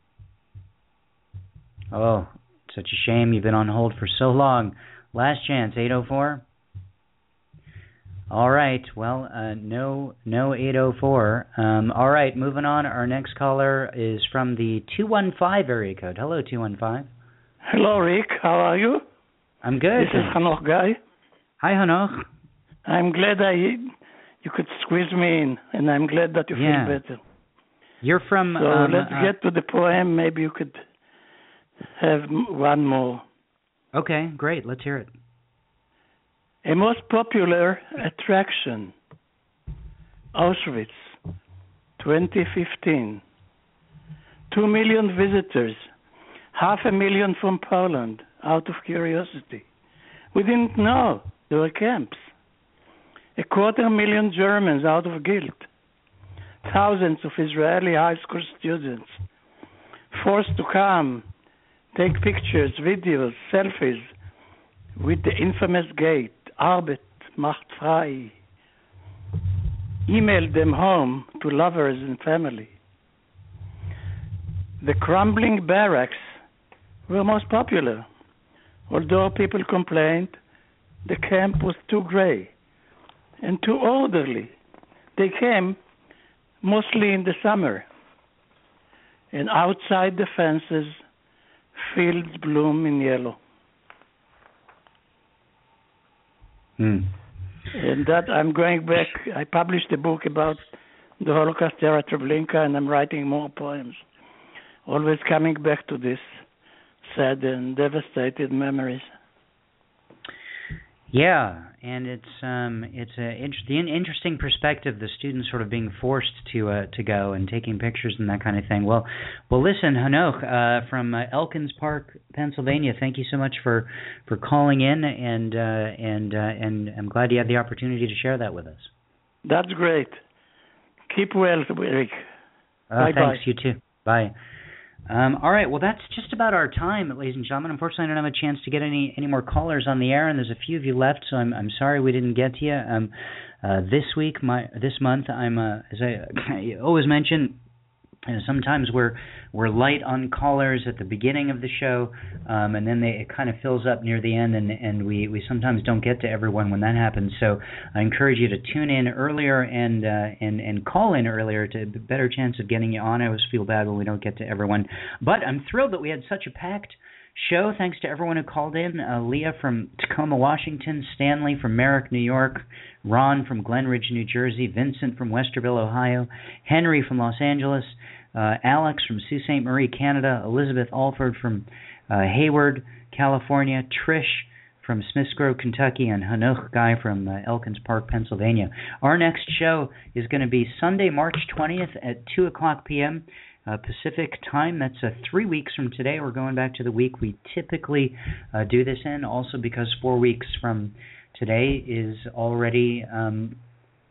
Oh, such a shame you've been on hold for so long. Last chance, 804? All right, well, no 804. All right, moving on. Our next caller is from the 215 area code. Hello, 215. Hello, Rick. How are you? I'm good. This is Hanoch Guy. Hi, Hanoch. I'm glad you could squeeze me in, and I'm glad that you feel better. You're from... So let's get to the poem. Maybe you could have one more. Okay, great. Let's hear it. A most popular attraction, Auschwitz, 2015. 2 million visitors, 500,000 from Poland, out of curiosity. We didn't know there were camps. 250,000 Germans out of guilt. Thousands of Israeli high school students forced to come, take pictures, videos, selfies with the infamous gate, Arbeit macht frei. Emailed them home to lovers and family. The crumbling barracks were most popular. Although people complained, the camp was too gray and too orderly. They came mostly in the summer, and outside the fences, fields bloom in yellow. And that I'm going back. I published a book about the Holocaust era Treblinka, and I'm writing more poems. Always coming back to this sad and devastated memories. Yeah, and it's the interesting perspective. The students sort of being forced to go and taking pictures and that kind of thing. Well, listen, Hanoch from Elkins Park, Pennsylvania. Thank you so much for calling in, and I'm glad you had the opportunity to share that with us. That's great. Keep well, Rick. Bye. Thanks. You too. Bye. All right, well, that's just about our time, ladies and gentlemen. Unfortunately, I don't have a chance to get any more callers on the air, and there's a few of you left, so I'm sorry we didn't get to you. This month, I'm as I always mention, sometimes we're light on callers at the beginning of the show, and then it kind of fills up near the end, and we sometimes don't get to everyone when that happens. So I encourage you to tune in earlier and call in earlier to have a better chance of getting you on. I always feel bad when we don't get to everyone, but I'm thrilled that we had such a packed show. Thanks to everyone who called in. Leah from Tacoma, Washington, Stanley from Merrick, New York, Ron from Glenridge, New Jersey, Vincent from Westerville, Ohio, Henry from Los Angeles, Alex from Sault Ste. Marie, Canada, Elizabeth Alford from Hayward, California, Trish from Smiths Grove, Kentucky, and Hanoch Guy from Elkins Park, Pennsylvania. Our next show is going to be Sunday, March 20th at 2 o'clock p.m. Pacific time. That's 3 weeks from today. We're going back to the week we typically do this in, also because 4 weeks from today is already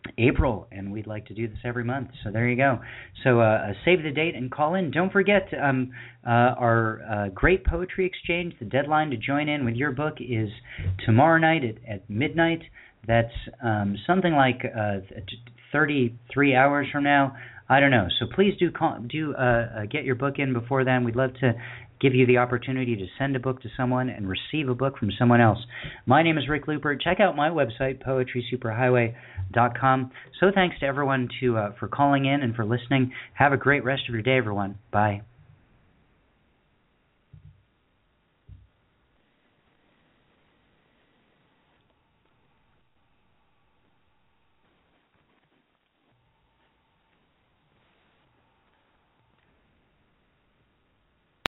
April, and we'd like to do this every month. So there you go. So save the date and call in. Don't forget our Great Poetry Exchange. The deadline to join in with your book is tomorrow night at midnight. That's something like 33 hours from now. I don't know. So please do get your book in before then. We'd love to give you the opportunity to send a book to someone and receive a book from someone else. My name is Rick Looper. Check out my website, poetrysuperhighway.com. So thanks to everyone for calling in and for listening. Have a great rest of your day, everyone. Bye.